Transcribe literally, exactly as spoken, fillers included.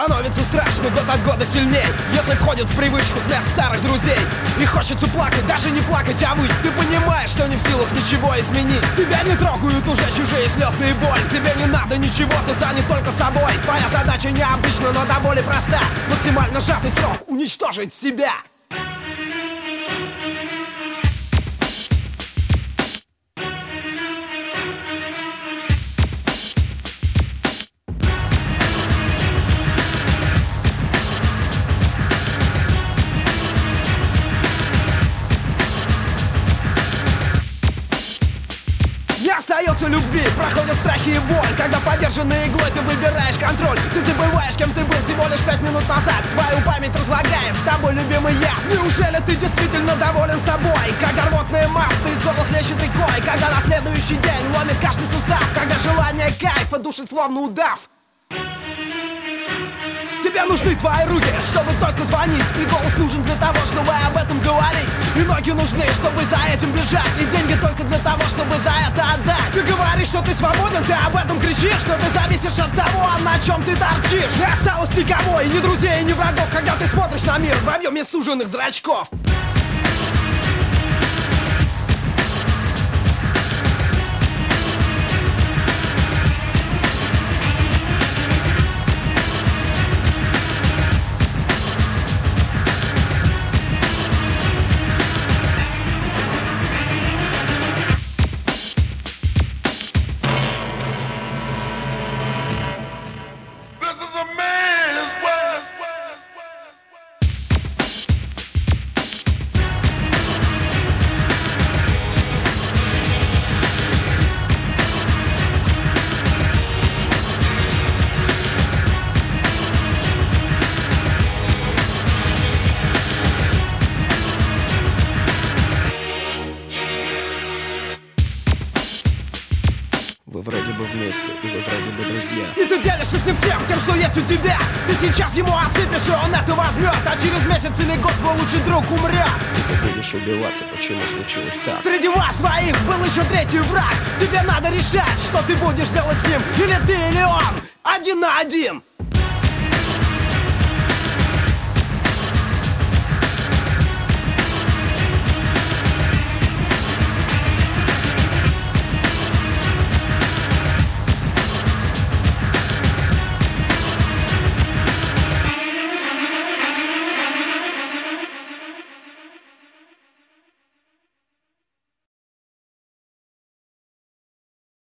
становится страшно год от года сильней, если входит в привычку смерть старых друзей. И хочется плакать, даже не плакать, а выть. Ты понимаешь, что не в силах ничего изменить. Тебя не трогают уже чужие слезы и боль. Тебе не надо ничего, ты занят только собой. Твоя задача необычна, но до боли проста. Максимально сжатый срок — уничтожить себя. Не остается любви, проходят страхи и боль. Когда подержанной иглой ты выбираешь контроль, ты забываешь, кем ты был всего лишь пять минут назад. Твою память разлагает тобой любимый я. Неужели ты действительно доволен собой? Когда рвотные массы из горла хлещет рекой, когда на следующий день ломит каждый сустав, когда желание кайфа душит словно удав. Тебе нужны твои руки, чтобы только звонить, и голос нужен для того, чтобы об этом говорить. И ноги нужны, чтобы за этим бежать, и деньги только для того, чтобы за это отдать. Ты говоришь, что ты свободен, ты об этом кричишь, что ты зависишь от того, на чем ты торчишь. Не осталось никого, и ни друзей, и ни врагов, когда ты смотришь на мир в объеме суженных зрачков. Вы вроде бы вместе, и вы вроде бы друзья. И ты делишься с ним всем, тем, что есть у тебя. Ты сейчас ему отсыпешь, и он это возьмет. А через месяц или год твой лучший друг умрет. И ты будешь убиваться, почему случилось так. Среди вас двоих был еще третий враг. Тебе надо решать, что ты будешь делать с ним. Или ты, или он, один на один.